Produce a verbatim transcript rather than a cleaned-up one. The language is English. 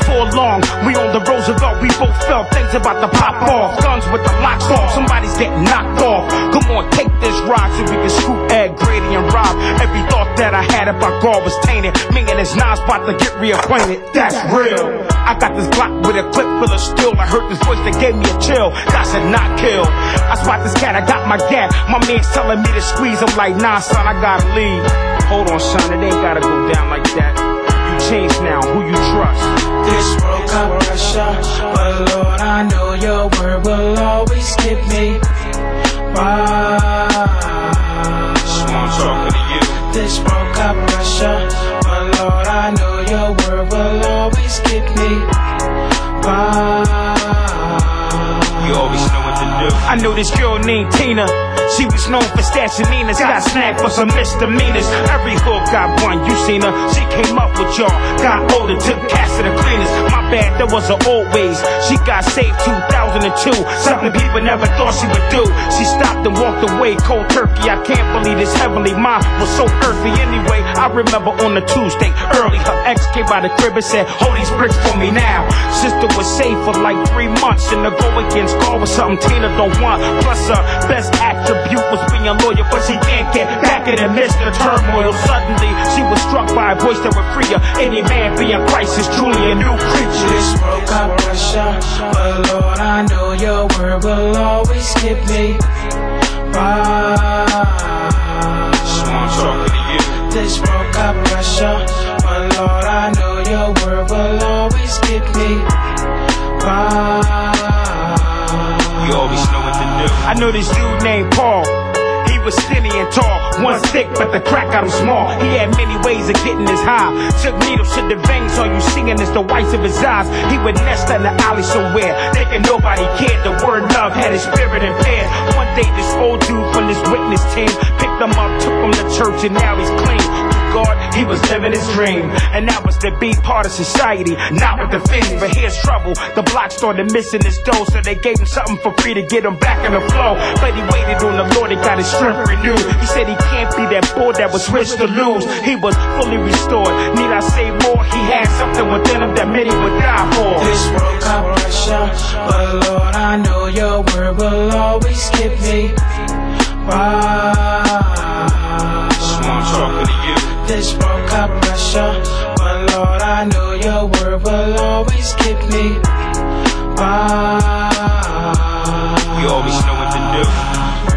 before long, we on the Roosevelt, we both felt things about to pop off. Guns with the locks off, somebody's getting knocked off. Come on, take this ride so we can scoop Ed, Grady, and Rob. Every thought that I had about God was tainted. Me and his Nas about to get reacquainted. That's real. I got this Glock with a clip full of steel. I heard this voice that gave me a chill. God said not kill. I spot this cat, I got my gap. My man's telling me to squeeze. I'm like, nah, son, I gotta leave. Hold on, son, it ain't gotta go down like that. You change now, who you trust? This broke up pressure, but Lord, I know your word will always give me right. So I'm talking to you. This broke up pressure, but Lord, I know your word will always give me right. You always know what to do. I know this girl named Tina. She was known for stashing Ninas, got snagged for some misdemeanors. Every hood got one, you seen her. She came up with y'all, got older, took cash to the cleaners. My bad, there was her old ways. She got saved two thousand two, something people never thought she would do. She stopped and walked away, cold turkey. I can't believe this heavenly mind was so earthy. Anyway, I remember on a Tuesday early, her ex came by the crib and said, hold these bricks for me now. Sister was safe for like three months, and the go against God was something Tina don't want. Plus her best attribute was being loyal, but she can't get back in the midst of turmoil. Suddenly, she was struck by a voice that would free her. Any man being Christ is truly a new creature. This broke up pressure, but Lord, I know your word will always give me right. So I'm talking to you. This broke up pressure, but Lord, I know your word will always give me right. You always know what to do. I know this dude named Paul. He was skinny and tall, one thick, but the crack got him small. He had many ways of getting his high. Took needles to the veins, all you seeing is the whites of his eyes. He would nest in the alley somewhere, thinking nobody cared. The word love had his spirit impaired. One day this old dude from this witness team picked him up, took him to church, and now he's clean. God, he was living his dream, and that was to be part of society, not with the fiends. But here's trouble, the block started missing his dough, so they gave him something for free to get him back in the flow. But he waited on the Lord, he got his strength renewed. He said he can't be that boy that was switched to lose. He was fully restored. Need I say more? He had something within him that many would die for. This broke up pressure, but Lord, I know your word will always give me right. So I'm talking to you. This broke up pressure, but Lord, I know your word will always give me right. You always know what to do.